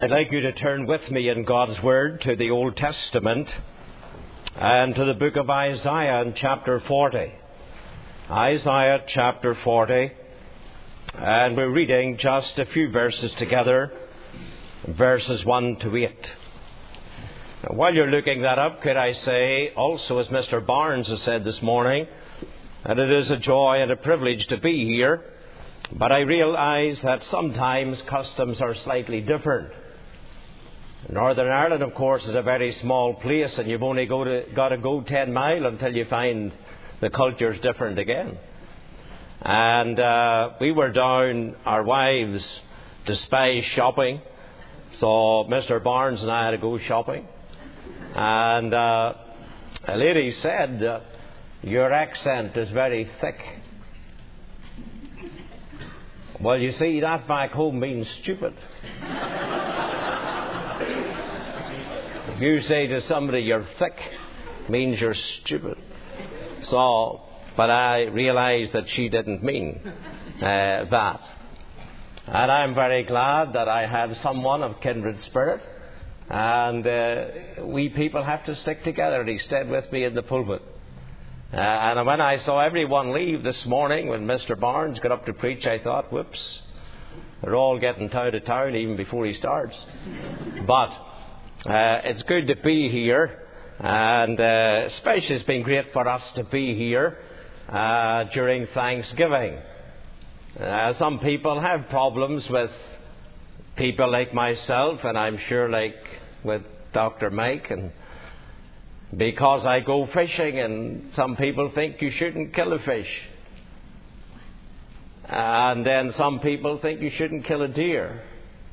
I'd like you to turn with me in God's Word to the Old Testament and to the book of Isaiah in chapter 40. Isaiah chapter 40, and we're reading just a few verses together, verses 1 to 8. Now, while you're looking that up, could I say also, as Mr. Barnes has said this morning, that it is a joy and a privilege to be here, but I realize that sometimes customs are slightly different. Northern Ireland, of course, is a very small place, and you've only got to go 10 miles until you find the culture's different again. And we were down, our wives despise shopping, so Mr. Barnes and I had to go shopping. And a lady said, "Your accent is very thick." Well, you see, that back home means stupid. If you say to somebody you're thick, means you're stupid. So, but I realized that she didn't mean that. And I'm very glad that I had someone of kindred spirit. And we people have to stick together. And he stayed with me in the pulpit. And when I saw everyone leave this morning, when Mr. Barnes got up to preach, I thought, whoops, they're all getting town to town even before he starts. But it's good to be here, and especially it's been great for us to be here during Thanksgiving. Some people have problems with people like myself, and I'm sure like with Dr. Mike, and because I go fishing, and some people think you shouldn't kill a fish. And then some people think you shouldn't kill a deer.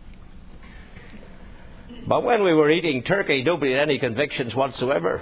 But when we were eating turkey, nobody had any convictions whatsoever.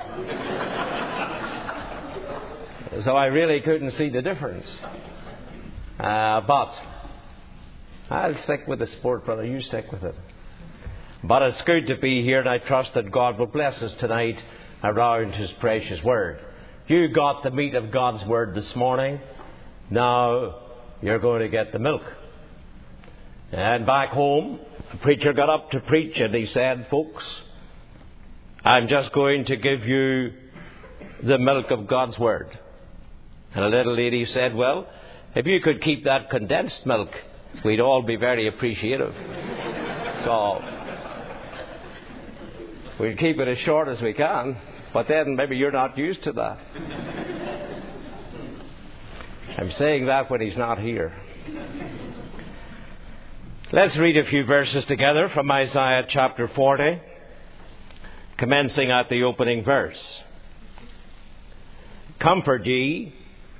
So I really couldn't see the difference. But I'll stick with the sport, brother. You stick with it. But it's good to be here, and I trust that God will bless us tonight around His precious Word. You got the meat of God's Word this morning. Now you're going to get the milk. And back home, the preacher got up to preach, and he said, "Folks, I'm just going to give you the milk of God's Word." And a little lady said, "Well, if you could keep that condensed milk, we'd all be very appreciative." So we'll keep it as short as we can, but then maybe you're not used to that. I'm saying that when he's not here. Let's read a few verses together from Isaiah chapter 40, commencing at the opening verse. Comfort ye,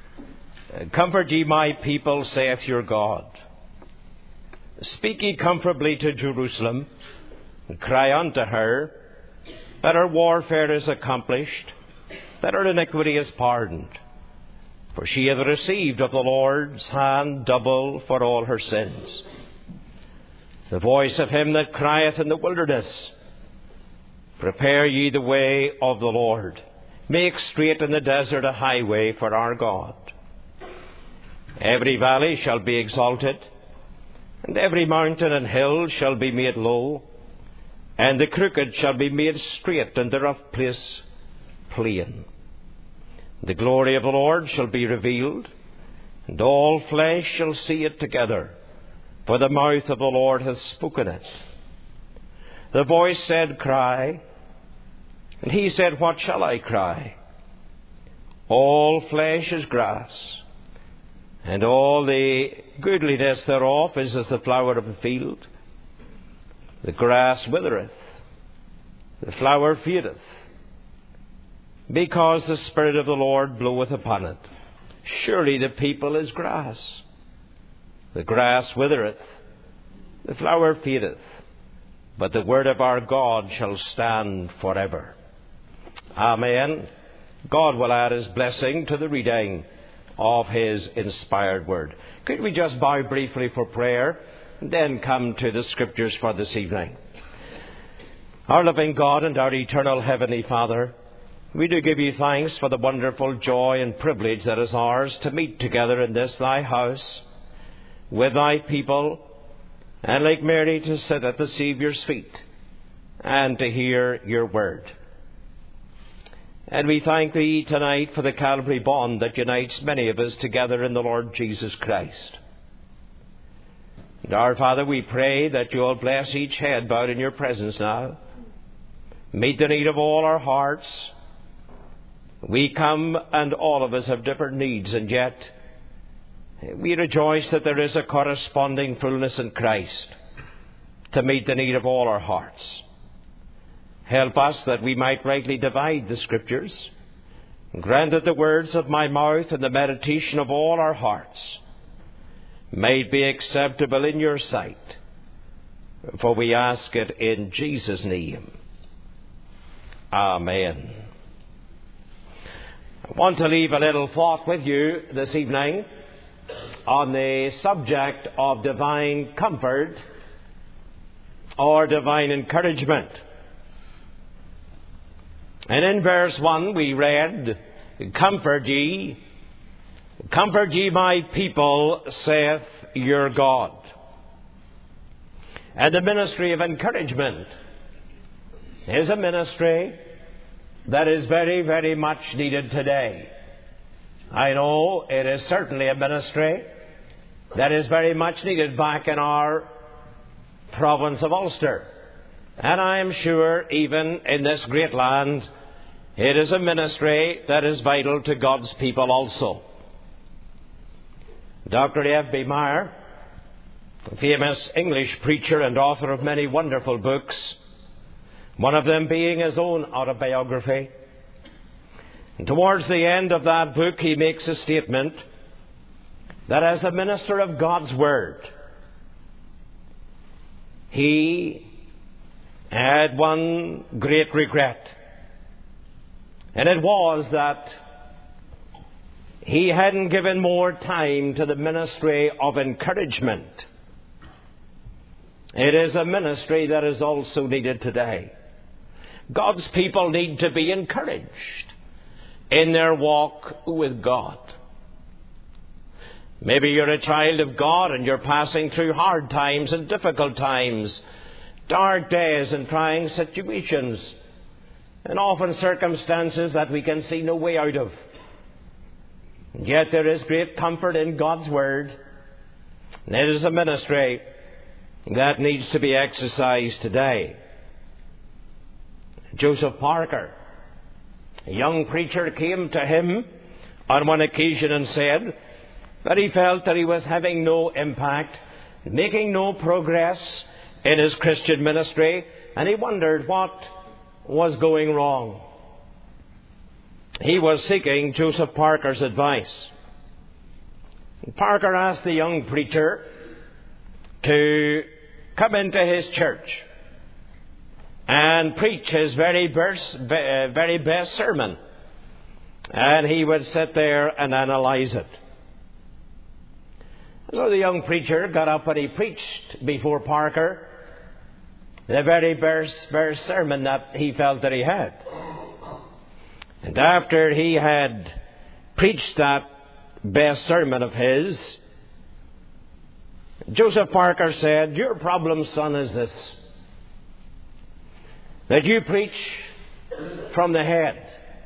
my people, saith your God. Speak ye comfortably to Jerusalem, and cry unto her, that her warfare is accomplished, that her iniquity is pardoned. For she hath received of the Lord's hand double for all her sins. The voice of him that crieth in the wilderness, prepare ye the way of the Lord. Make straight in the desert a highway for our God. Every valley shall be exalted, and every mountain and hill shall be made low, and the crooked shall be made straight, and the rough place plain. The glory of the Lord shall be revealed, and all flesh shall see it together, for the mouth of the Lord hath spoken it. The voice said, Cry. And he said, What shall I cry? All flesh is grass, and all the goodliness thereof is as the flower of the field. The grass withereth, the flower fadeth, because the Spirit of the Lord bloweth upon it. Surely the people is grass. The grass withereth, the flower fadeth, but the word of our God shall stand forever. Amen. God will add His blessing to the reading of His inspired word. Could we just bow briefly for prayer and then come to the Scriptures for this evening? Our loving God and our eternal Heavenly Father, we do give you thanks for the wonderful joy and privilege that is ours to meet together in this thy house, with thy people, and like Mary to sit at the Saviour's feet and to hear your word. And we thank Thee tonight for the Calvary bond that unites many of us together in the Lord Jesus Christ. And our Father, we pray that You'll bless each head bowed in Your presence now. Meet the need of all our hearts. We come and all of us have different needs, and yet we rejoice that there is a corresponding fullness in Christ to meet the need of all our hearts. Help us that we might rightly divide the Scriptures. Grant that the words of my mouth and the meditation of all our hearts may be acceptable in Your sight. For we ask it in Jesus' name. Amen. I want to leave a little thought with you this evening on the subject of divine comfort or divine encouragement. And in verse 1 we read, comfort ye my people, saith your God. And the ministry of encouragement is a ministry that is very, very much needed today. I know it is certainly a ministry that is very much needed back in our province of Ulster. And I am sure even in this great land, it is a ministry that is vital to God's people also. Dr. F.B. Meyer, a famous English preacher and author of many wonderful books, one of them being his own autobiography. And towards the end of that book, he makes a statement that as a minister of God's Word, he had one great regret. And it was that he hadn't given more time to the ministry of encouragement. It is a ministry that is also needed today. God's people need to be encouraged in their walk with God. Maybe you're a child of God and you're passing through hard times and difficult times, dark days and trying situations, and often circumstances that we can see no way out of. And yet there is great comfort in God's Word, and it is a ministry that needs to be exercised today. Joseph Parker, a young preacher, came to him on one occasion and said that he felt that he was having no impact, making no progress in his Christian ministry, and he wondered what was going wrong. He was seeking Joseph Parker's advice. Parker asked the young preacher to come into his church and preach his very best sermon. And he would sit there and analyze it. So the young preacher got up and he preached before Parker the very best sermon that he felt that he had. And after he had preached that best sermon of his, Joseph Parker said, "Your problem, son, is this: that you preach from the head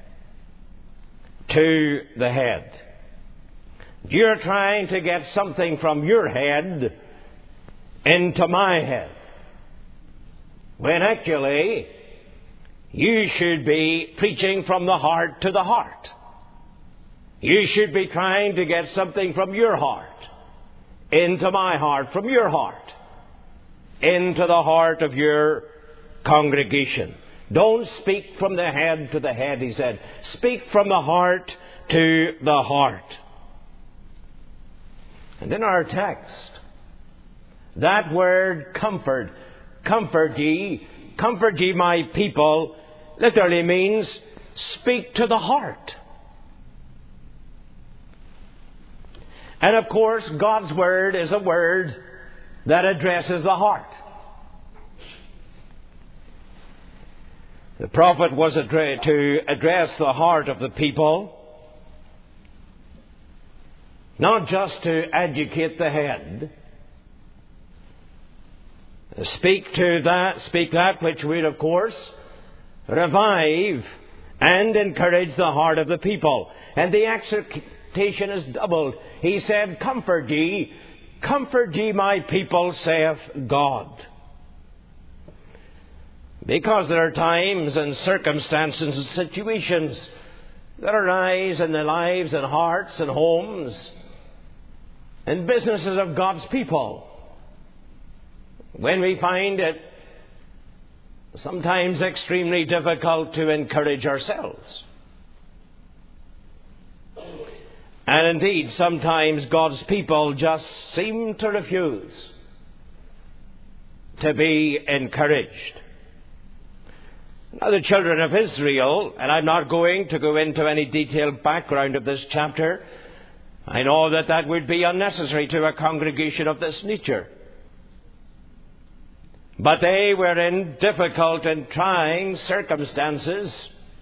to the head. You're trying to get something from your head into my head, when actually you should be preaching from the heart to the heart. You should be trying to get something from your heart into my heart, from your heart into the heart of your congregation. Don't speak from the head to the head," he said. "Speak from the heart to the heart." And in our text, that word comfort, comfort ye my people, literally means speak to the heart. And of course, God's Word is a word that addresses the heart. The prophet was to address the heart of the people, not just to educate the head, speak that which would, of course, revive and encourage the heart of the people. And the exhortation is doubled. He said, comfort ye, my people, saith God. Because there are times and circumstances and situations that arise in the lives and hearts and homes and businesses of God's people, when we find it sometimes extremely difficult to encourage ourselves. And indeed, sometimes God's people just seem to refuse to be encouraged. Now, the children of Israel, and I'm not going to go into any detailed background of this chapter. I know that would be unnecessary to a congregation of this nature. But they were in difficult and trying circumstances.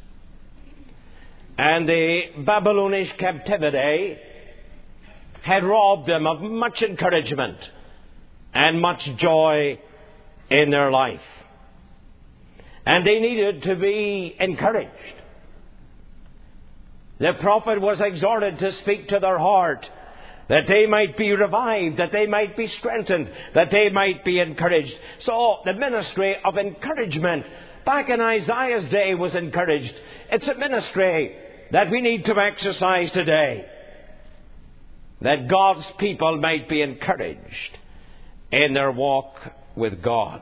And the Babylonish captivity had robbed them of much encouragement and much joy in their life. And they needed to be encouraged. The prophet was exhorted to speak to their heart, that they might be revived, that they might be strengthened, that they might be encouraged. So the ministry of encouragement back in Isaiah's day was encouraged. It's a ministry that we need to exercise today, that God's people might be encouraged in their walk with God.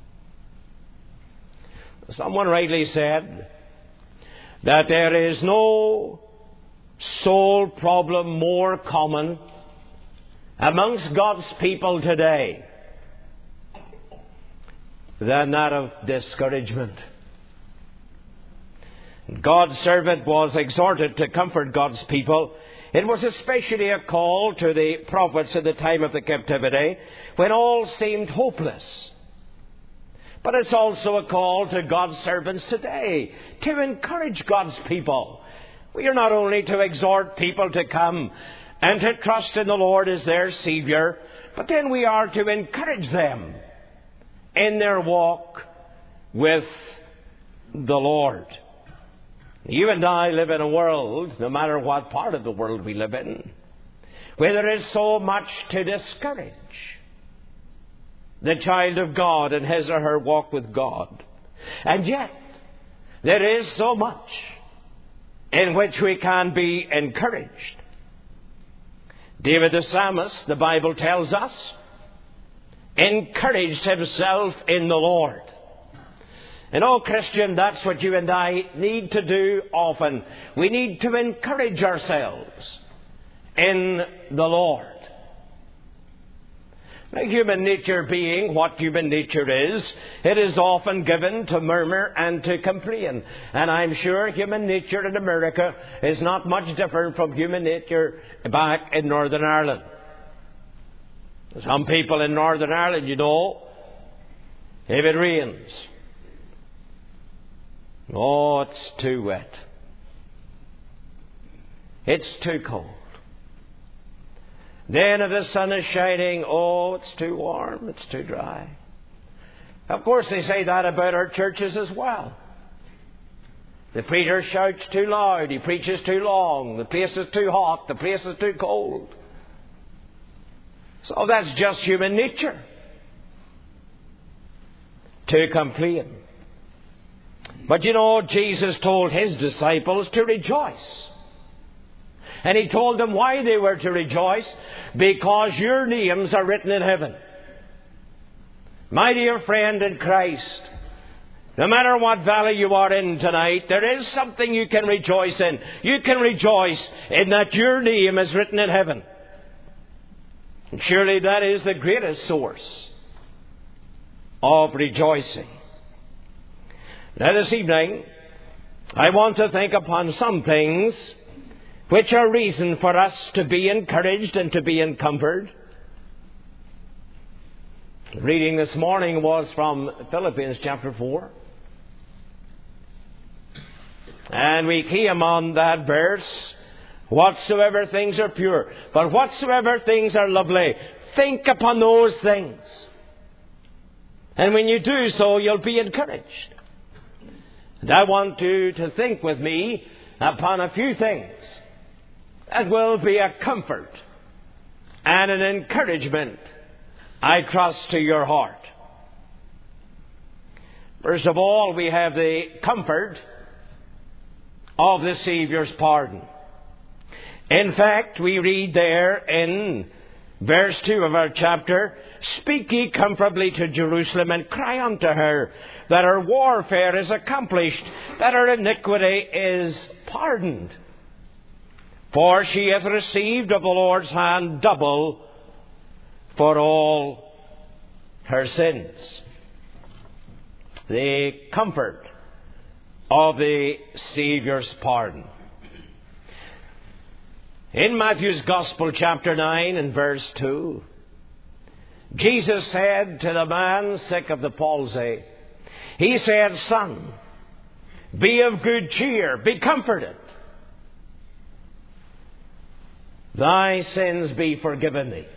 Someone rightly said that there is no soul problem more common amongst God's people today than that of discouragement. God's servant was exhorted to comfort God's people. It was especially a call to the prophets at the time of the captivity, when all seemed hopeless. But it's also a call to God's servants today to encourage God's people. We are not only to exhort people to come and to trust in the Lord as their Savior, but then we are to encourage them in their walk with the Lord. You and I live in a world, no matter what part of the world we live in, where there is so much to discourage the child of God in his or her walk with God. And yet, there is so much in which we can be encouraged. David the psalmist, the Bible tells us, encouraged himself in the Lord. And oh, Christian, that's what you and I need to do often. We need to encourage ourselves in the Lord. Now, human nature being what human nature is, it is often given to murmur and to complain. And I'm sure human nature in America is not much different from human nature back in Northern Ireland. Some people in Northern Ireland, you know, if it rains, oh, it's too wet. It's too cold. Then if the sun is shining, oh, it's too warm, it's too dry. Of course, they say that about our churches as well. The preacher shouts too loud, he preaches too long, the place is too hot, the place is too cold. So that's just human nature, to complain. But you know, Jesus told his disciples to rejoice. And he told them why they were to rejoice. Because your names are written in heaven. My dear friend in Christ, no matter what valley you are in tonight, there is something you can rejoice in. You can rejoice in that your name is written in heaven. And surely that is the greatest source of rejoicing. Now this evening, I want to think upon some things which are reason for us to be encouraged and to be encumbered. Reading this morning was from Philippians chapter 4. And we came on that verse, whatsoever things are pure, but whatsoever things are lovely, think upon those things. And when you do so, you'll be encouraged. And I want you to think with me upon a few things that will be a comfort and an encouragement, I trust, to your heart. First of all, we have the comfort of the Saviour's pardon. In fact, we read there in verse 2 of our chapter, "Speak ye comfortably to Jerusalem, and cry unto her that her warfare is accomplished, that her iniquity is pardoned. For she hath received of the Lord's hand double for all her sins." The comfort of the Saviour's pardon. In Matthew's Gospel, chapter 9 and verse 2, Jesus said to the man sick of the palsy, He said, "Son, be of good cheer, be comforted. Thy sins be forgiven thee."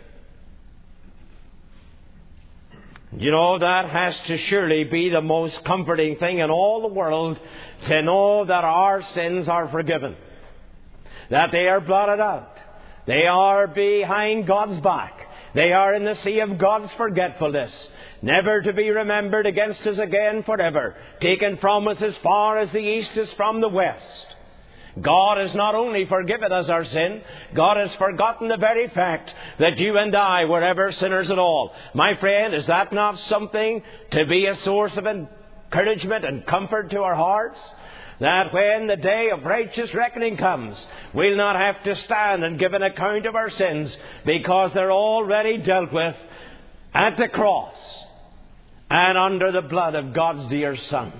You know, that has to surely be the most comforting thing in all the world, to know that our sins are forgiven, that they are blotted out, they are behind God's back, they are in the sea of God's forgetfulness, never to be remembered against us again forever, taken from us as far as the east is from the west. God has not only forgiven us our sin, God has forgotten the very fact that you and I were ever sinners at all. My friend, is that not something to be a source of encouragement and comfort to our hearts? That when the day of righteous reckoning comes, we'll not have to stand and give an account of our sins, because they're already dealt with at the cross and under the blood of God's dear Son.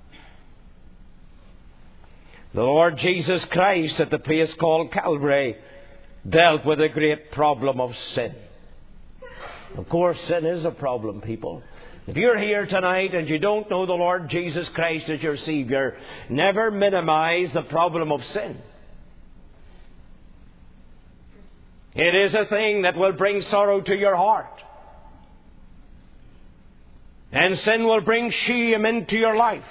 The Lord Jesus Christ, at the place called Calvary, dealt with a great problem of sin. Of course, sin is a problem, people. If you're here tonight and you don't know the Lord Jesus Christ as your Savior, never minimize the problem of sin. It is a thing that will bring sorrow to your heart. And sin will bring shame into your life.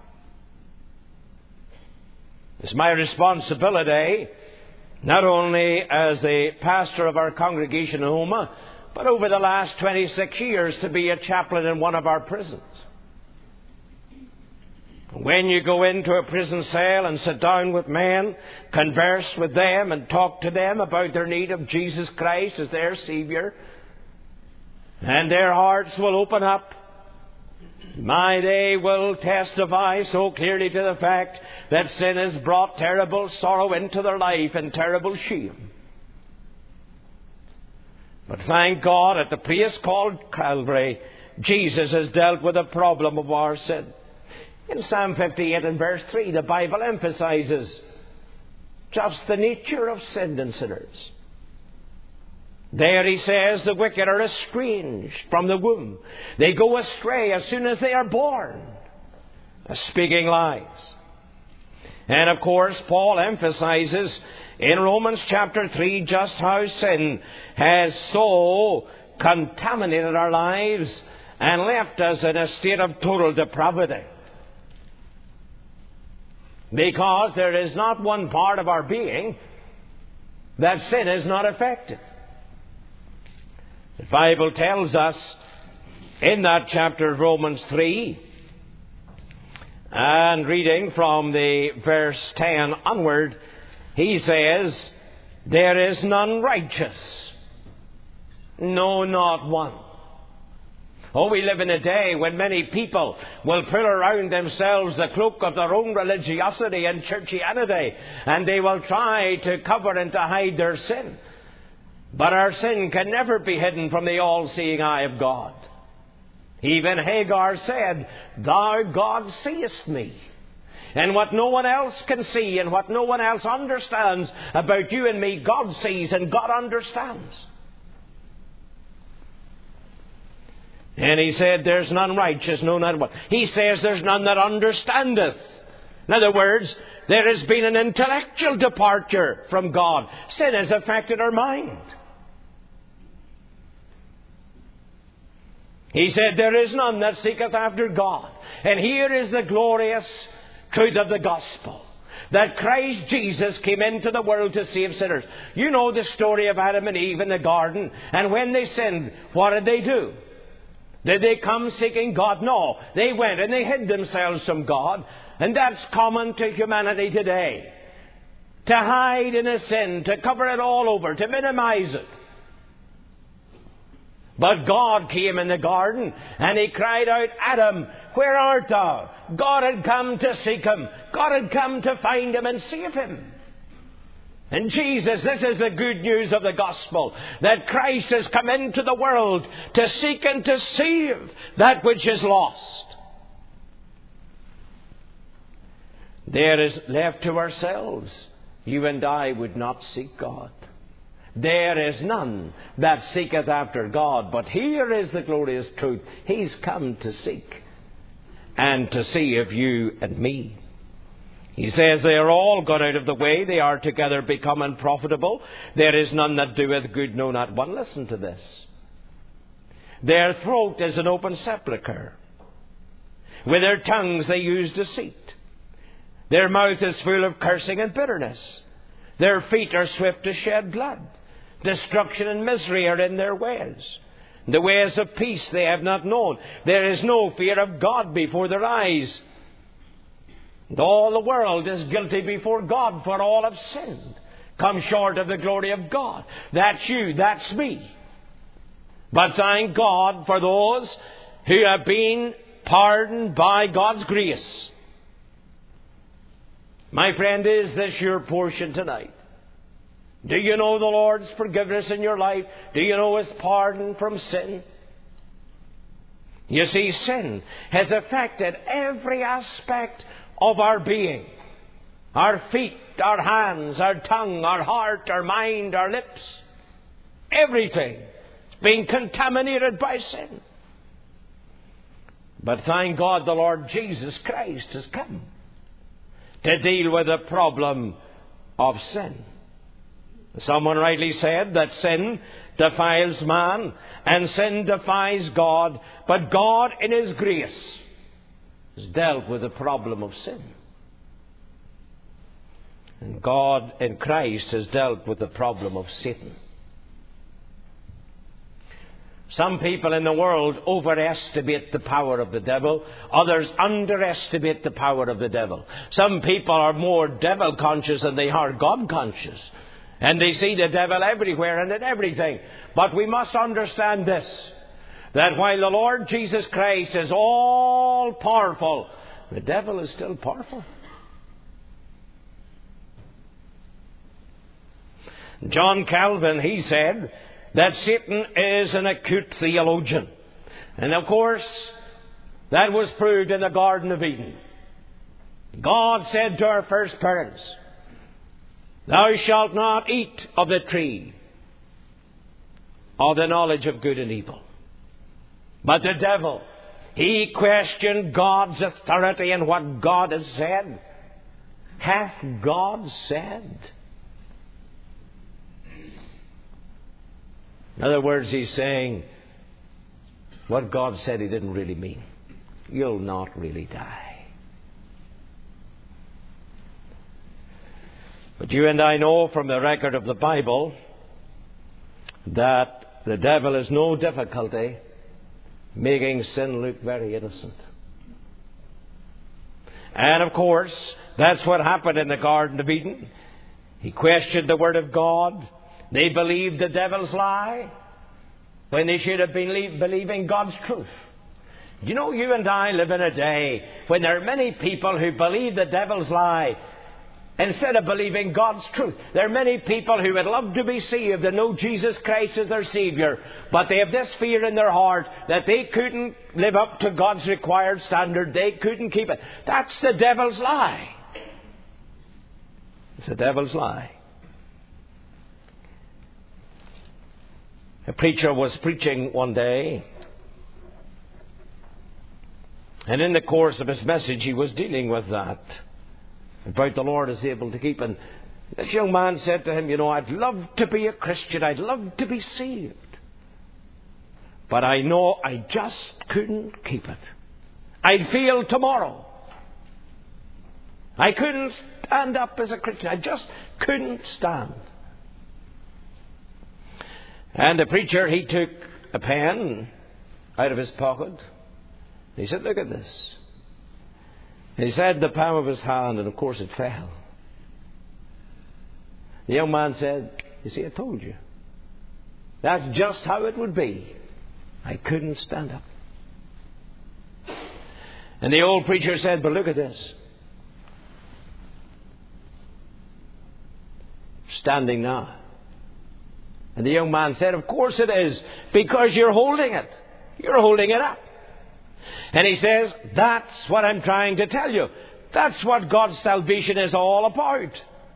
It's my responsibility, not only as a pastor of our congregation in Houma, but over the last 26 years to be a chaplain in one of our prisons. When you go into a prison cell and sit down with men, converse with them and talk to them about their need of Jesus Christ as their Savior, and their hearts will open up, they will testify so clearly to the fact that sin has brought terrible sorrow into their life and terrible shame. But thank God, at the place called Calvary, Jesus has dealt with the problem of our sin. In Psalm 58 and verse 3, the Bible emphasizes just the nature of sin and sinners. There he says, the wicked are estranged from the womb. They go astray as soon as they are born, speaking lies. And of course, Paul emphasizes in Romans chapter 3 just how sin has so contaminated our lives and left us in a state of total depravity. Because there is not one part of our being that sin is not affected. The Bible tells us in that chapter of Romans 3, and reading from the verse 10 onward, he says, "There is none righteous, no, not one." Oh, we live in a day when many people will put around themselves the cloak of their own religiosity and churchianity, and they will try to cover and to hide their sin. But our sin can never be hidden from the all-seeing eye of God. Even Hagar said, "Thou, God, seest me." And what no one else can see and what no one else understands about you and me, God sees and God understands. And he said, "There's none righteous, no, not one." He says, "There's none that understandeth." In other words, there has been an intellectual departure from God. Sin has affected our mind. He said, there is none that seeketh after God. And here is the glorious truth of the gospel, that Christ Jesus came into the world to save sinners. You know the story of Adam and Eve in the garden. And when they sinned, what did they do? Did they come seeking God? No. They went and they hid themselves from God. And that's common to humanity today. To hide in a sin, to cover it all over, to minimize it. But God came in the garden and He cried out, Adam, where art thou? God had come to seek him. God had come to find him and save him. And Jesus, this is the good news of the gospel, that Christ has come into the world to seek and to save that which is lost. There is left to ourselves, you and I would not seek God. There is none that seeketh after God. But here is the glorious truth. He's come to seek and to save you and me. He says they are all gone out of the way. They are together become unprofitable. There is none that doeth good, no, not one. Listen to this. Their throat is an open sepulchre. With their tongues they use deceit. Their mouth is full of cursing and bitterness. Their feet are swift to shed blood. Destruction and misery are in their ways. The ways of peace they have not known. There is no fear of God before their eyes. And all the world is guilty before God, for all have sinned, come short of the glory of God. That's you, that's me. But thank God for those who have been pardoned by God's grace. My friend, is this your portion tonight? Do you know the Lord's forgiveness in your life? Do you know His pardon from sin? You see, sin has affected every aspect of our being. Our feet, our hands, our tongue, our heart, our mind, our lips. Everything is being contaminated by sin. But thank God the Lord Jesus Christ has come to deal with the problem of sin. Someone rightly said that sin defiles man and sin defies God, but God in His grace has dealt with the problem of sin. And God in Christ has dealt with the problem of Satan. Some people in the world overestimate the power of the devil. Others underestimate the power of the devil. Some people are more devil conscious than they are God conscious. And they see the devil everywhere and in everything. But we must understand this, that while the Lord Jesus Christ is all powerful, the devil is still powerful. John Calvin, he said that Satan is an acute theologian. And of course, that was proved in the Garden of Eden. God said to our first parents, "Thou shalt not eat of the tree of the knowledge of good and evil." But the devil, he questioned God's authority and what God has said. Hath God said? In other words, he's saying, what God said He didn't really mean. You'll not really die. But you and I know from the record of the Bible that the devil has no difficulty making sin look very innocent. And of course, that's what happened in the Garden of Eden. He questioned the Word of God. They believed the devil's lie when they should have been believing God's truth. You know, you and I live in a day when there are many people who believe the devil's lie instead of believing God's truth. There are many people who would love to be saved and know Jesus Christ as their Savior, but they have this fear in their heart that they couldn't live up to God's required standard. They couldn't keep it. That's the devil's lie. It's the devil's lie. A preacher was preaching one day, and in the course of his message he was dealing with that, about the Lord is able to keep. And this young man said to him, "You know, I'd love to be a Christian. I'd love to be saved. But I know I just couldn't keep it. I'd fail tomorrow. I couldn't stand up as a Christian. I just couldn't stand. And the preacher, he took a pen out of his pocket. He said, look at this. He said the palm of his hand, and of course it fell. The young man said, you see, I told you. That's just how it would be. I couldn't stand up. And the old preacher said, but look at this. Standing now. And the young man said, of course it is, because you're holding it. You're holding it up. And he says, that's what I'm trying to tell you. That's what God's salvation is all about.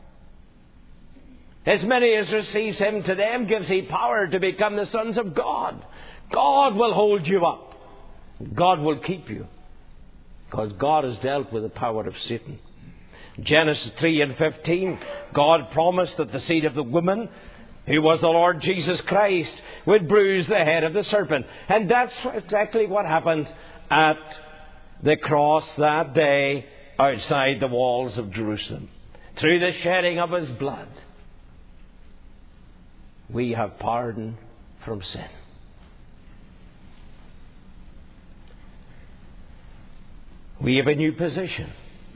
As many as receives Him, to them gives He power to become the sons of God. God will hold you up. God will keep you. Because God has dealt with the power of Satan. Genesis 3:15, God promised that the seed of the woman, who was the Lord Jesus Christ, would bruise the head of the serpent. And that's exactly what happened at the cross that day outside the walls of Jerusalem. Through the shedding of His blood, we have pardon from sin. We have a new position.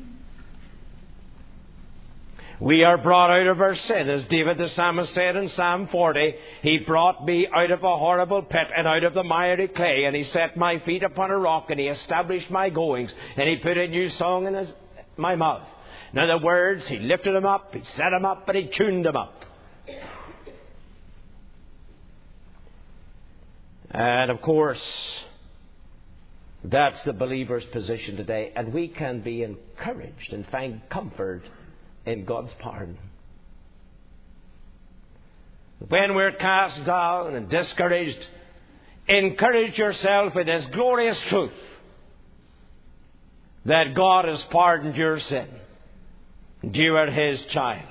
We are brought out of our sin. As David the psalmist said in Psalm 40, He brought me out of a horrible pit and out of the miry clay, and He set my feet upon a rock, and He established my goings, and He put a new song in my mouth. In other words, He lifted them up, He set them up, and He tuned them up. And of course, that's the believer's position today. And we can be encouraged and find comfort in God's pardon. When we're cast down and discouraged, encourage yourself with this glorious truth that God has pardoned your sin. You are His child.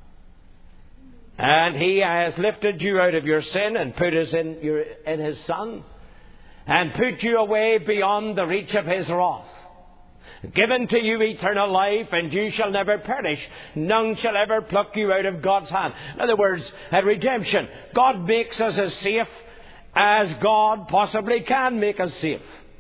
And He has lifted you out of your sin and put us in His Son, and put you away beyond the reach of His wrath. Given to you eternal life, and you shall never perish. None shall ever pluck you out of God's hand. In other words, at redemption, God makes us as safe as God possibly can make us safe.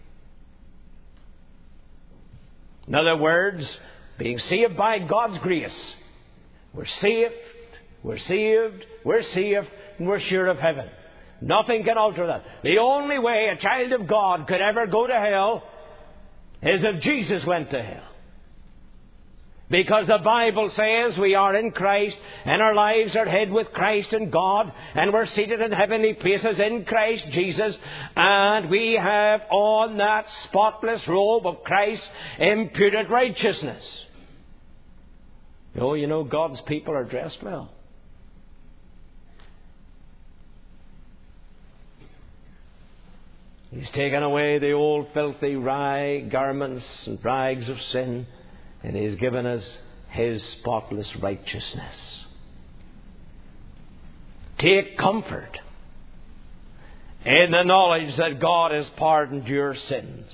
In other words, being saved by God's grace. We're saved, we're saved, we're safe, and we're sure of heaven. Nothing can alter that. The only way a child of God could ever go to hell is if Jesus went to hell. Because the Bible says we are in Christ, and our lives are hid with Christ in God, and we're seated in heavenly places in Christ Jesus, and we have on that spotless robe of Christ's imputed righteousness. Oh, you know, God's people are dressed well. He's taken away the old filthy rag garments and rags of sin, and He's given us His spotless righteousness. Take comfort in the knowledge that God has pardoned your sins.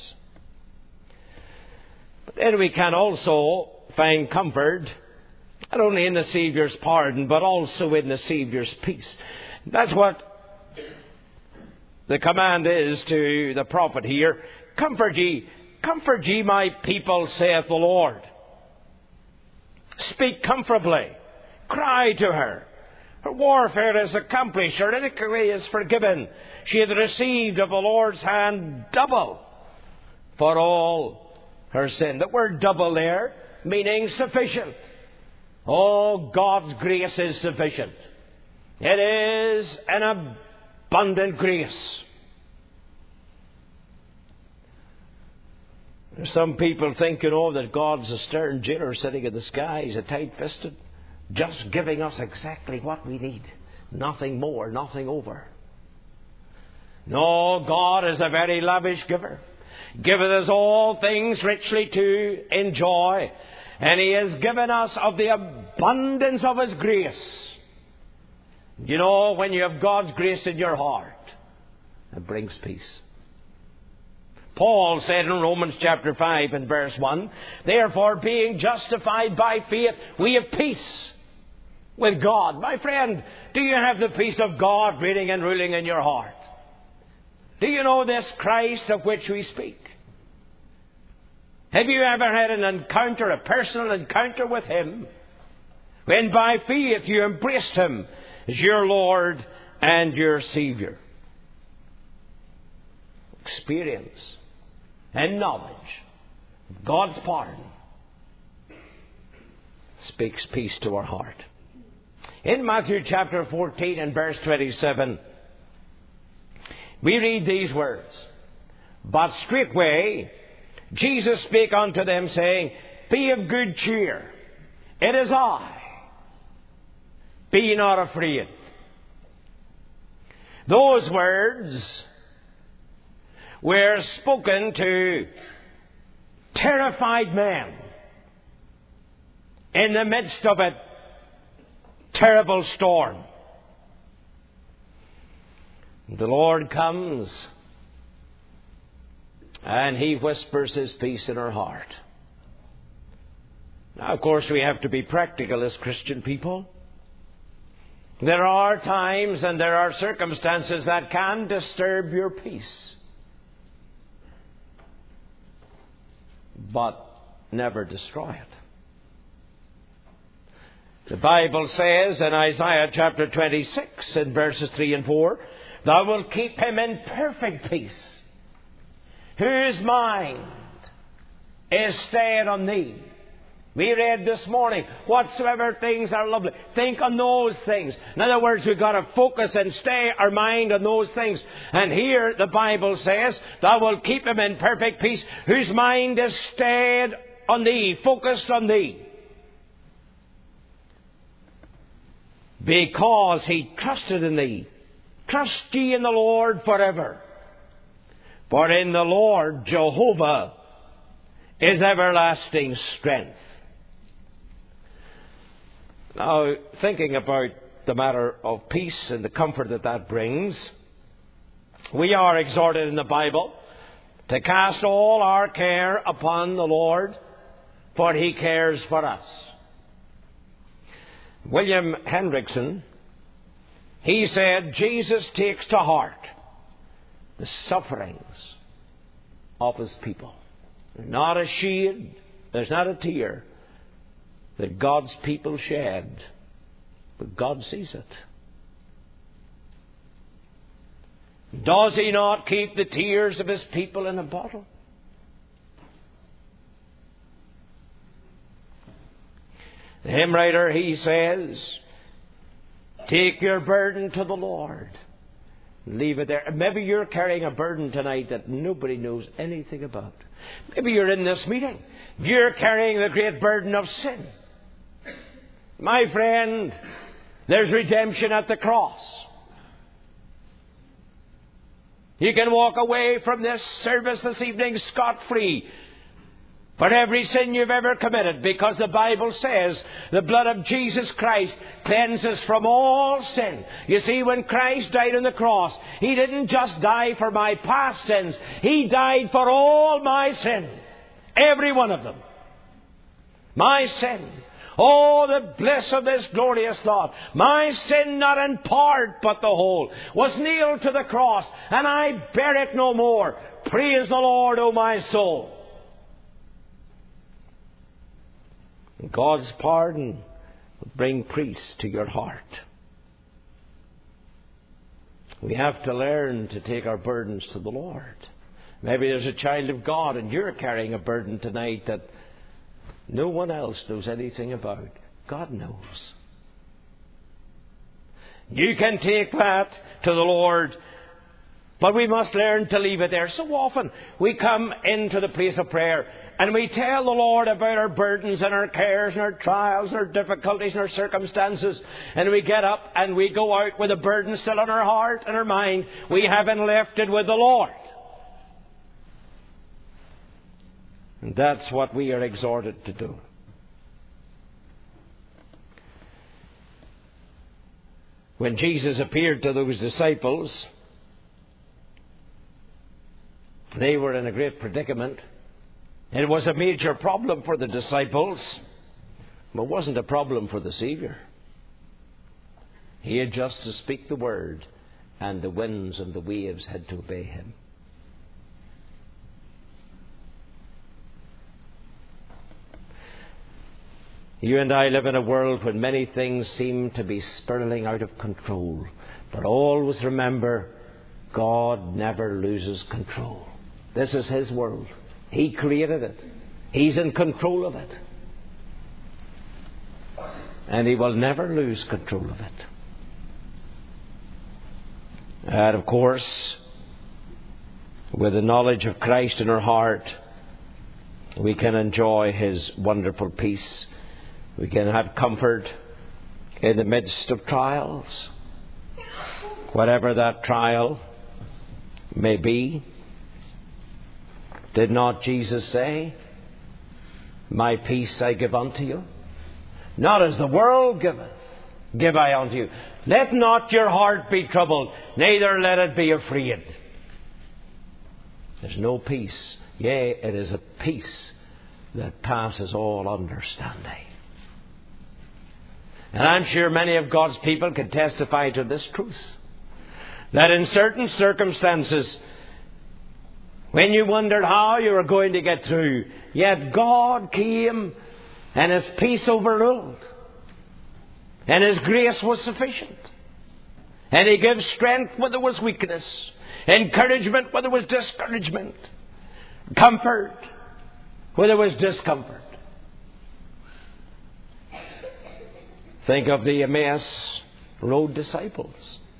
But then we can also find comfort not only in the Saviour's pardon, but also in the Saviour's peace. That's what the command is to the prophet here. Comfort ye, my people, saith the Lord. Speak comfortably. Cry to her. Her warfare is accomplished. Her iniquity is forgiven. She hath received of the Lord's hand double for all her sin. The word double there meaning sufficient. Oh, God's grace is sufficient. It is an abundant grace. There's some people think, that God's a stern jailer sitting in the sky. He's a tight-fisted, just giving us exactly what we need. Nothing more, nothing over. No, God is a very lavish giver. Giveth us all things richly to enjoy. And He has given us of the abundance of His grace. When you have God's grace in your heart, It brings peace. Paul said in Romans chapter 5 and verse 1, therefore, being justified by faith, we have peace with God. My friend, do you have the peace of God reigning and ruling in your heart? Do you know this Christ of which we speak? Have you ever had an encounter, a personal encounter with Him, when by faith you embraced Him as your Lord and your Savior? Experience and knowledge of God's pardon speaks peace to our heart. In Matthew chapter 14 and verse 27, we read these words, but straightway Jesus spake unto them, saying, be of good cheer, it is I, be not afraid. Those words were spoken to terrified men in the midst of a terrible storm. The Lord comes and He whispers His peace in our heart. Now, of course, we have to be practical as Christian people. There are times and there are circumstances that can disturb your peace, but never destroy it. The Bible says in Isaiah chapter 26 in verses 3 and 4, thou wilt keep him in perfect peace, whose mind is stayed on thee. We read this morning, whatsoever things are lovely, think on those things. In other words, we've got to focus and stay our mind on those things. And here the Bible says, thou wilt keep him in perfect peace, whose mind is stayed on thee, focused on thee. Because he trusted in thee. Trust ye in the Lord forever. For in the Lord Jehovah is everlasting strength. Now, thinking about the matter of peace and the comfort that that brings, we are exhorted in the Bible to cast all our care upon the Lord, for He cares for us. William Hendrickson, he said, Jesus takes to heart the sufferings of His people. There's not a shade, there's not a tear that God's people shed, but God sees it. Does He not keep the tears of His people in a bottle? The hymn writer, he says, take your burden to the Lord. Leave it there. Maybe you're carrying a burden tonight that nobody knows anything about. Maybe you're in this meeting. You're carrying the great burden of sin. My friend, there's redemption at the cross. You can walk away from this service this evening scot-free for every sin you've ever committed, because the Bible says the blood of Jesus Christ cleanses from all sin. You see, when Christ died on the cross, He didn't just die for my past sins. He died for all my sin. Every one of them. My sin. Oh, the bliss of this glorious thought. My sin, not in part, but the whole, was nailed to the cross, and I bear it no more. Praise the Lord, O my soul. God's pardon will bring peace to your heart. We have to learn to take our burdens to the Lord. Maybe there's a child of God and you're carrying a burden tonight that no one else knows anything about. God knows. You can take that to the Lord, but we must learn to leave it there. So often we come into the place of prayer and we tell the Lord about our burdens and our cares and our trials and our difficulties and our circumstances. And we get up and we go out with a burden still on our heart and our mind. We haven't left it with the Lord. And that's what we are exhorted to do. When Jesus appeared to those disciples, They were in a great predicament. It was a major problem for the disciples, but it wasn't a problem for the Savior. He had just to speak the word, and the winds and the waves had to obey him. You and I live in a world when many things seem to be spiraling out of control. But always remember, God never loses control. This is His world. He created it. He's in control of it. And He will never lose control of it. And of course, with the knowledge of Christ in our heart, we can enjoy His wonderful peace. We can have comfort in the midst of trials. Whatever that trial may be. Did not Jesus say, "My peace I give unto you? Not as the world giveth, give I unto you. Let not your heart be troubled, neither let it be afraid." There's no peace. Yea, it is a peace that passes all understanding. And I'm sure many of God's people can testify to this truth. That in certain circumstances, when you wondered how you were going to get through, yet God came and His peace overruled. And His grace was sufficient. And He gives strength where there was weakness. Encouragement where there was discouragement. Comfort where there was discomfort. Think of the Emmaus Road disciples.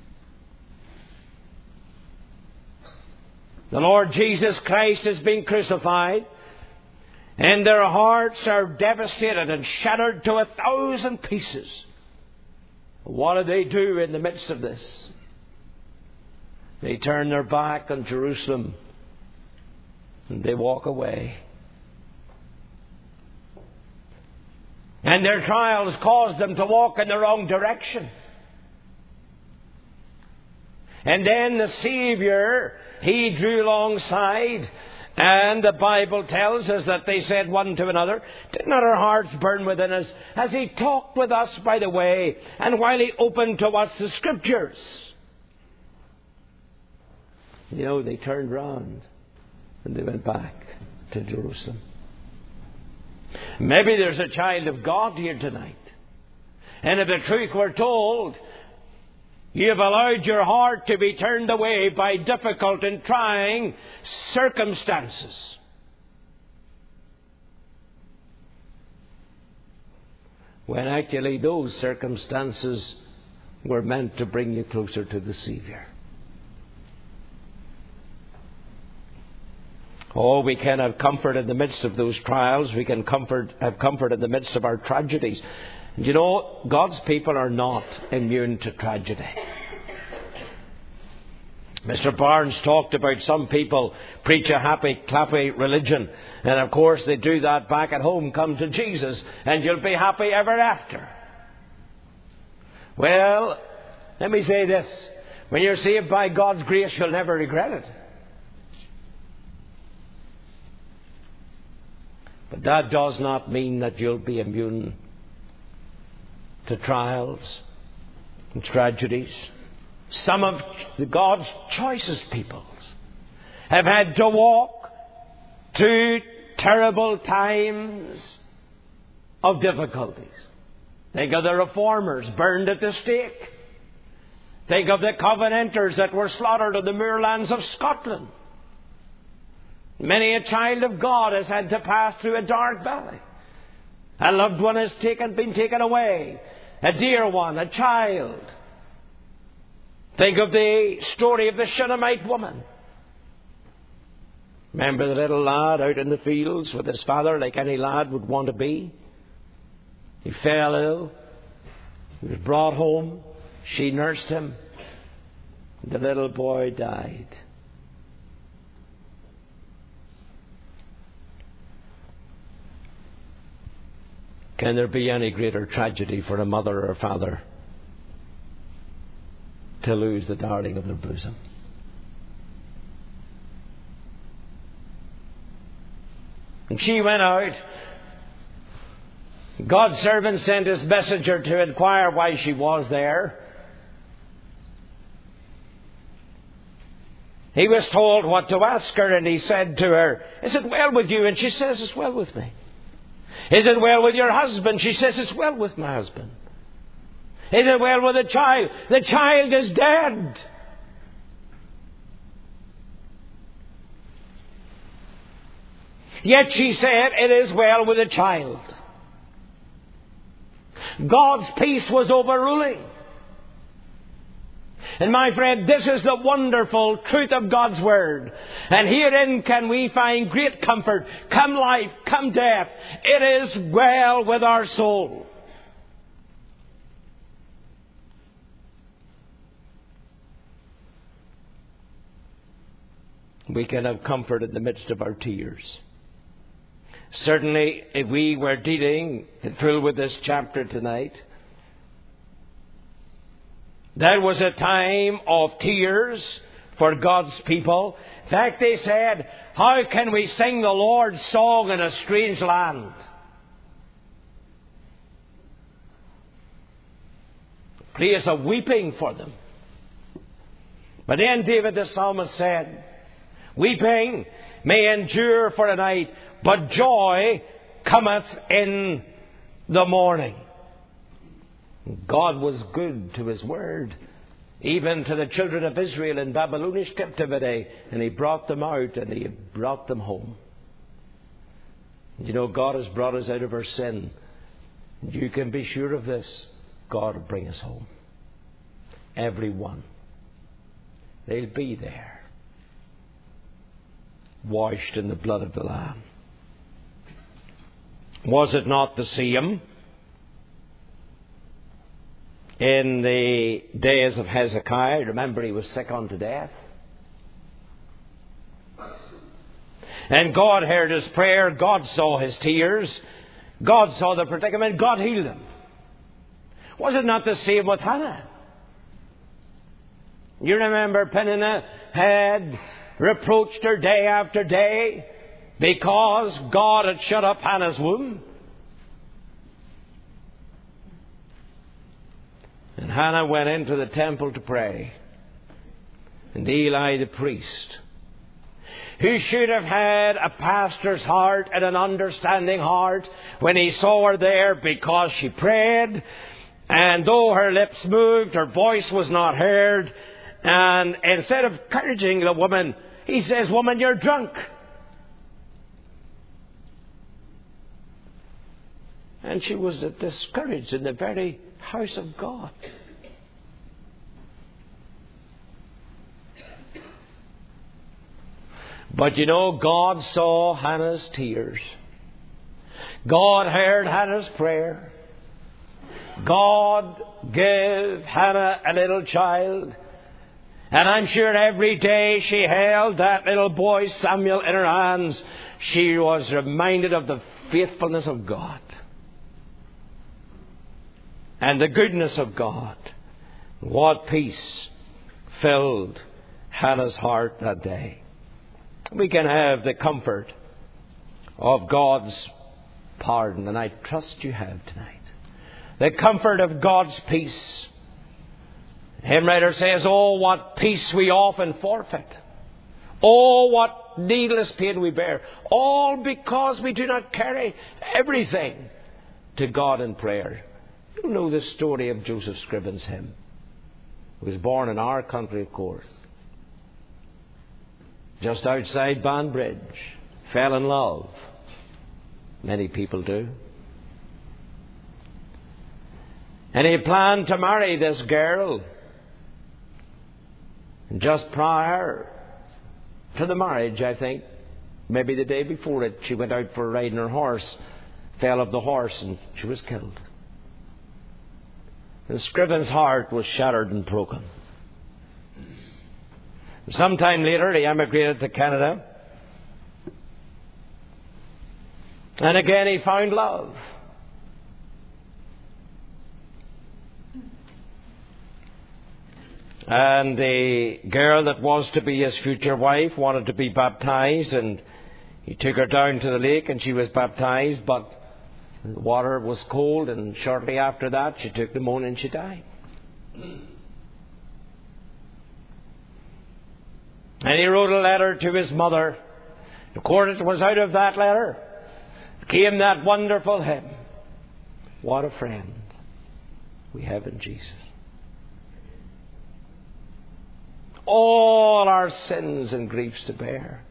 The Lord Jesus Christ has been crucified, and their hearts are devastated and shattered to 1,000 pieces. What do they do in the midst of this? They turn their back on Jerusalem and they walk away. And their trials caused them to walk in the wrong direction. And then the Savior, He drew alongside, and the Bible tells us that they said one to another, "Did not our hearts burn within us as He talked with us by the way, and while He opened to us the Scriptures?" You know, they turned round and they went back to Jerusalem. Maybe there's a child of God here tonight. And if the truth were told, you have allowed your heart to be turned away by difficult and trying circumstances. When actually those circumstances were meant to bring you closer to the Savior. Oh, we can have comfort in the midst of those trials. We can have comfort in the midst of our tragedies. And you know, God's people are not immune to tragedy. Mr. Barnes talked about some people preach a happy, clappy religion. And of course they do that back at home. Come to Jesus and you'll be happy ever after. Well, let me say this. When you're saved by God's grace, you'll never regret it. But that does not mean that you'll be immune to trials and tragedies. Some of God's choicest peoples have had to walk through terrible times of difficulties. Think of the reformers burned at the stake. Think of the Covenanters that were slaughtered in the moorlands of Scotland. Many a child of God has had to pass through a dark valley. A loved one has been taken away. A dear one, a child. Think of the story of the Shunammite woman. Remember the little lad out in the fields with his father, like any lad would want to be? He fell ill. He was brought home. She nursed him. The little boy died. Can there be any greater tragedy for a mother or a father to lose the darling of their bosom? And she went out. God's servant sent his messenger to inquire why she was there. He was told what to ask her, and he said to her, "Is it well with you?" And she says, "It's well with me." "Is it well with your husband?" She says, "It's well with my husband." "Is it well with the child?" "The child is dead." Yet she said, "It is well with the child." God's peace was overruling. And my friend, this is the wonderful truth of God's Word. And herein can we find great comfort. Come life, come death, it is well with our soul. We can have comfort in the midst of our tears. Certainly, if we were dealing through with this chapter tonight, that was a time of tears for God's people. In fact, they said, "How can we sing the Lord's song in a strange land?" A place of weeping for them. But then David the psalmist said, "Weeping may endure for a night, but joy cometh in the morning." God was good to His Word, even to the children of Israel in Babylonish captivity, and He brought them out and He brought them home. You know, God has brought us out of our sin. You can be sure of this. God will bring us home. Everyone. They'll be there, washed in the blood of the Lamb. Was it not the same in the days of Hezekiah? Remember, he was sick unto death. And God heard his prayer. God saw his tears. God saw the predicament. God healed him. Was it not the same with Hannah? You remember Peninnah had reproached her day after day because God had shut up Hannah's womb. And Hannah went into the temple to pray. And Eli the priest, who should have had a pastor's heart and an understanding heart, when he saw her there, because she prayed, and though her lips moved, her voice was not heard, and instead of encouraging the woman, he says, "Woman, you're drunk." And she was discouraged in the very house of God. But you know, God saw Hannah's tears. God heard Hannah's prayer. God gave Hannah a little child. And I'm sure every day she held that little boy Samuel in her hands, she was reminded of the faithfulness of God and the goodness of God. What peace filled Hannah's heart that day. We can have the comfort of God's pardon, and I trust you have tonight. The comfort of God's peace. The hymn writer says, "Oh, what peace we often forfeit. Oh, what needless pain we bear. All because we do not carry everything to God in prayer." You know the story of Joseph Scriven's hymn. He was born in our country, of course, just outside Banbridge. Fell in love. Many people do. And he planned to marry this girl. And just prior to the marriage, I think, maybe the day before it, she went out for a ride on her horse, fell off the horse, and she was killed. And Scriven's heart was shattered and broken. Sometime later, he emigrated to Canada. And again, he found love. And the girl that was to be his future wife wanted to be baptized, and He took her down to the lake and she was baptized, but the water was cold, and shortly after that she took pneumonia and she died. And he wrote a letter to his mother. Of course, it was out of that letter came that wonderful hymn. What a friend we have in Jesus. All our sins and griefs to bear.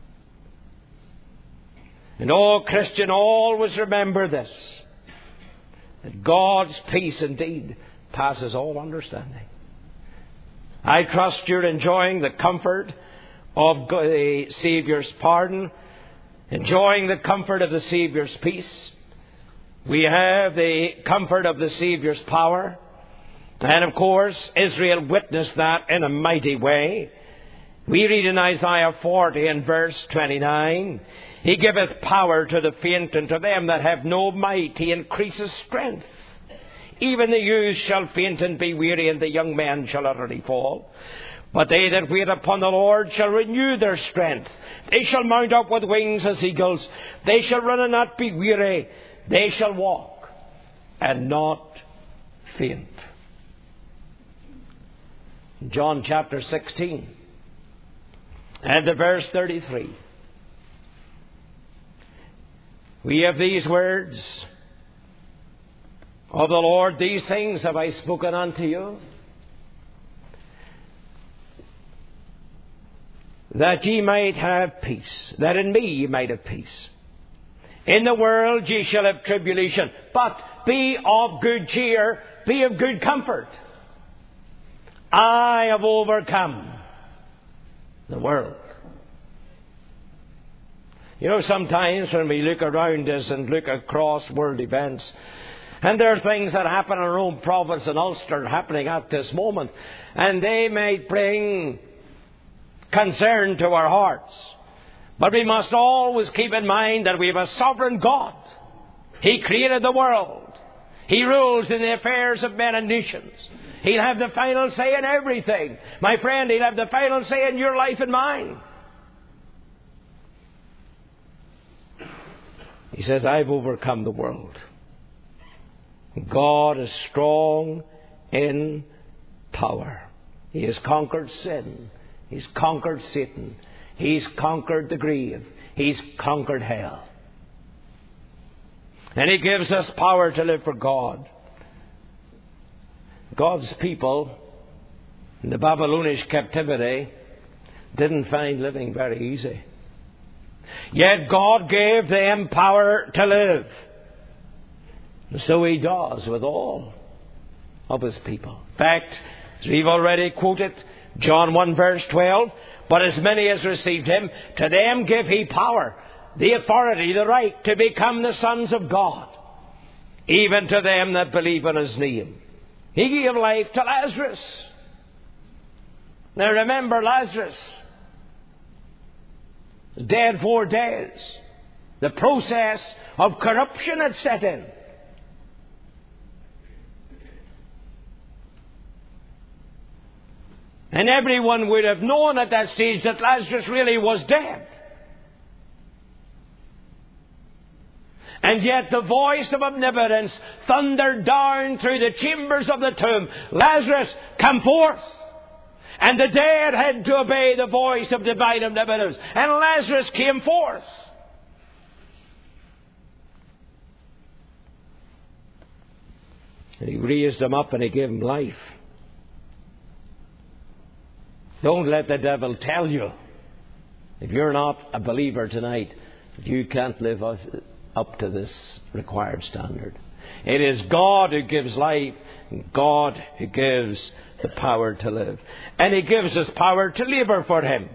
And oh, Christian, always remember this, that God's peace indeed passes all understanding. I trust you're enjoying the comfort of the Saviour's pardon, enjoying the comfort of the Saviour's peace. We have the comfort of the Saviour's power. And of course, Israel witnessed that in a mighty way. We read in Isaiah 40 and verse 29, He giveth power to the faint, and to them that have no might He increases strength. Even the youths shall faint and be weary, and the young men shall utterly fall. But they that wait upon the Lord shall renew their strength. They shall mount up with wings as eagles. They shall run and not be weary. They shall walk and not faint. John chapter 16 and the verse 33. We have these words of the Lord, these things have I spoken unto you, that ye might have peace, that in me ye might have peace. In the world ye shall have tribulation, but be of good cheer, be of good comfort. I have overcome the world. You know, sometimes when we look around us and look across world events, and there are things that happen in our own province and Ulster happening at this moment, and they may bring concern to our hearts. But we must always keep in mind that we have a sovereign God. He created the world. He rules in the affairs of men and nations. He'll have the final say in everything. My friend, He'll have the final say in your life and mine. He says, I've overcome the world. God is strong in power. He has conquered sin. He's conquered Satan. He's conquered the grave. He's conquered hell. And He gives us power to live for God. God's people in the Babylonish captivity didn't find living very easy. Yet God gave them power to live. And so He does with all of His people. In fact, as we've already quoted, John 1 verse 12, but as many as received Him, to them gave He power, the authority, the right to become the sons of God, even to them that believe in His name. He gave life to Lazarus. Now remember, Lazarus, dead 4 days. The process of corruption had set in. And everyone would have known at that stage that Lazarus really was dead. And yet the voice of omnipotence thundered down through the chambers of the tomb, Lazarus, come forth. And the dead had to obey the voice of divine omnipotence. And Lazarus came forth. And He raised him up and He gave him life. Don't let the devil tell you, if you're not a believer tonight, that you can't live up to this required standard. It is God who gives life, and God who gives the power to live. And He gives us power to labour for Him.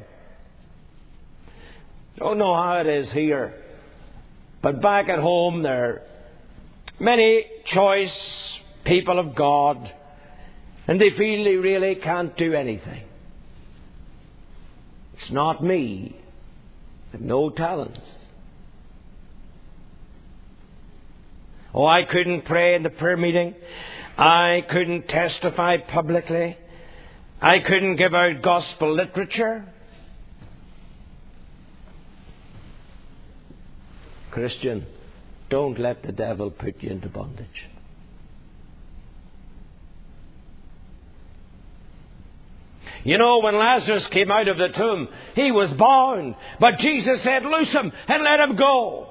Don't know how it is here, but back at home there are many choice people of God, and they feel they really can't do anything. It's not me. I have no talents. Oh, I couldn't pray in the prayer meeting. I couldn't testify publicly. I couldn't give out gospel literature. Christian, don't let the devil put you into bondage. You know, when Lazarus came out of the tomb, he was bound. But Jesus said, loose him and let him go.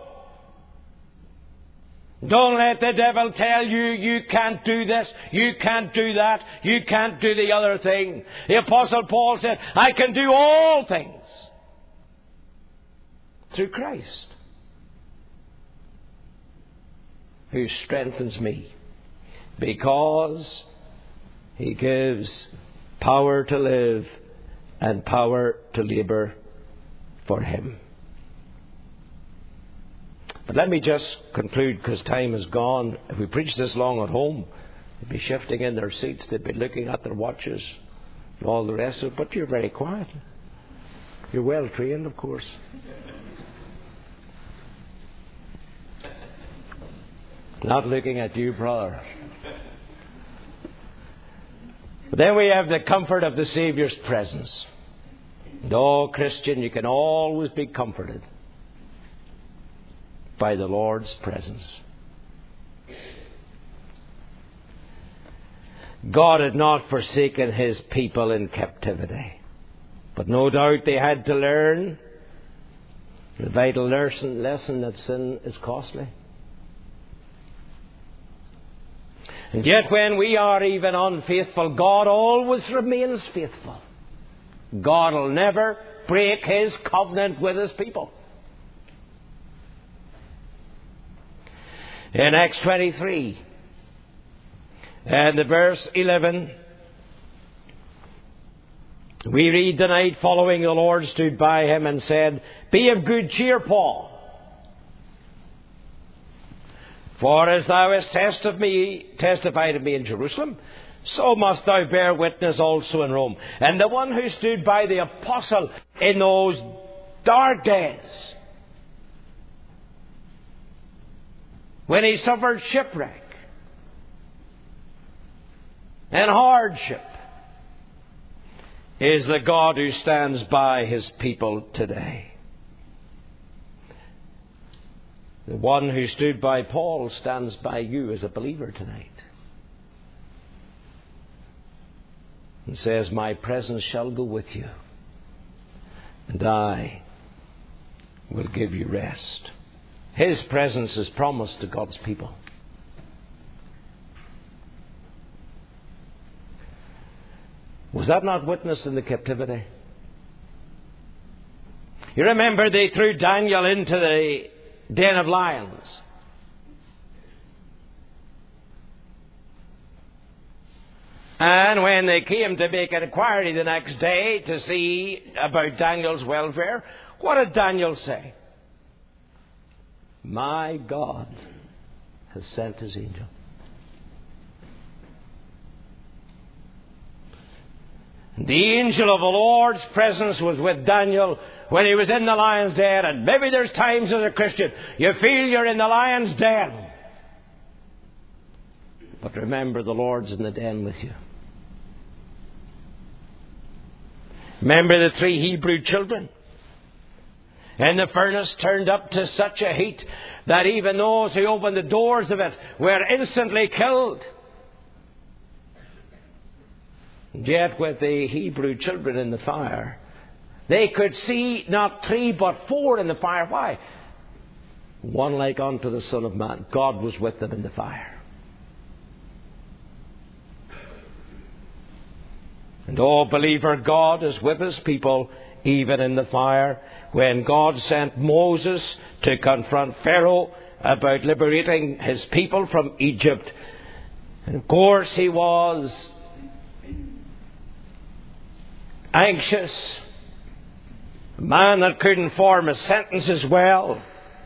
Don't let the devil tell you, you can't do this, you can't do that, you can't do the other thing. The Apostle Paul said, I can do all things through Christ, who strengthens me, because He gives power to live and power to labour for Him. But let me just conclude, because time is gone. If we preach this long at home, they'd be shifting in their seats, they'd be looking at their watches and all the rest of it. But you're very quiet. You're well trained, of course. Not looking at you, brother. But then we have the comfort of the Saviour's presence. And oh, Christian, you can always be comforted by the Lord's presence. God had not forsaken His people in captivity, but no doubt they had to learn the vital lesson that sin is costly. And yet when we are even unfaithful, God always remains faithful. God will never break His covenant with His people. In Acts 23 and the verse 11, we read, the night following the Lord stood by him and said, be of good cheer, Paul. For as thou hast testified of me in Jerusalem, so must thou bear witness also in Rome. And the one who stood by the apostle in those dark days, when he suffered shipwreck and hardship, is the God who stands by His people today. The one who stood by Paul stands by you as a believer tonight, and says, my presence shall go with you, and I will give you rest. His presence is promised to God's people. Was that not witnessed in the captivity? You remember they threw Daniel into the den of lions. And when they came to make an inquiry the next day to see about Daniel's welfare, what did Daniel say? My God has sent His angel. The angel of the Lord's presence was with Daniel when he was in the lion's den. And maybe there's times as a Christian you feel you're in the lion's den. But remember, the Lord's in the den with you. Remember the 3 Hebrew children? And the furnace turned up to such a heat that even those who opened the doors of it were instantly killed. And yet with the Hebrew children in the fire, they could see not 3 but 4 in the fire. Why? One like unto the Son of Man. God was with them in the fire. And oh, believer, God is with His people even in the fire. When God sent Moses to confront Pharaoh about liberating his people from Egypt, and of course he was anxious, a man that couldn't form a sentence as well.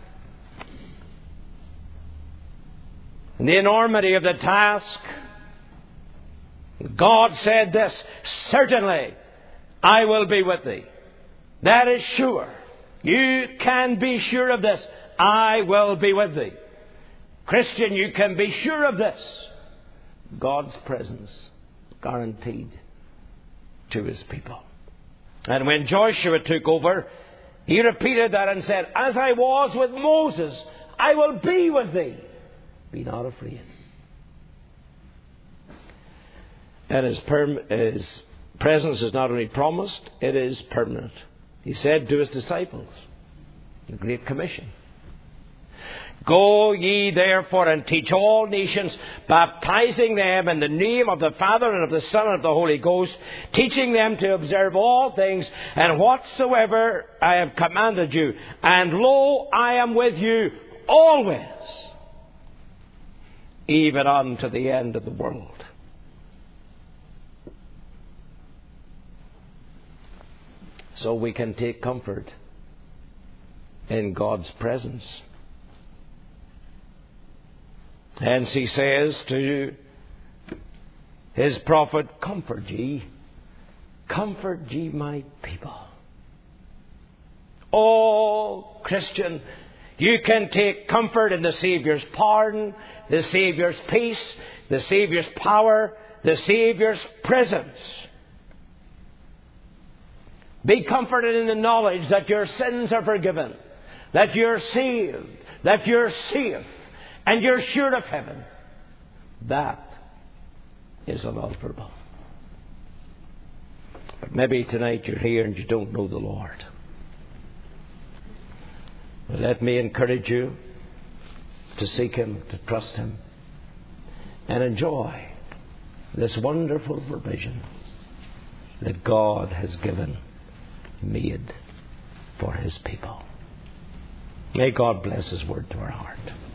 And the enormity of the task, God said this, certainly I will be with thee. That is sure. You can be sure of this. I will be with thee. Christian, you can be sure of this. God's presence guaranteed to His people. And when Joshua took over, He repeated that and said, as I was with Moses, I will be with thee. Be not afraid. And his presence is not only promised, it is permanent. He said to his disciples, the Great Commission, go ye therefore and teach all nations, baptizing them in the name of the Father and of the Son and of the Holy Ghost, teaching them to observe all things, and whatsoever I have commanded you. And lo, I am with you always, even unto the end of the world. So we can take comfort in God's presence. Hence he says to his prophet, comfort ye my people. Oh, Christian, you can take comfort in the Saviour's pardon, the Saviour's peace, the Saviour's power, the Saviour's presence. Be comforted in the knowledge that your sins are forgiven, that you're saved, that you're safe, and you're sure of heaven. That is unalterable. But maybe tonight you're here and you don't know the Lord. Well, let me encourage you to seek Him, to trust Him, and enjoy this wonderful provision that God has made for His people. May God bless His word to our heart.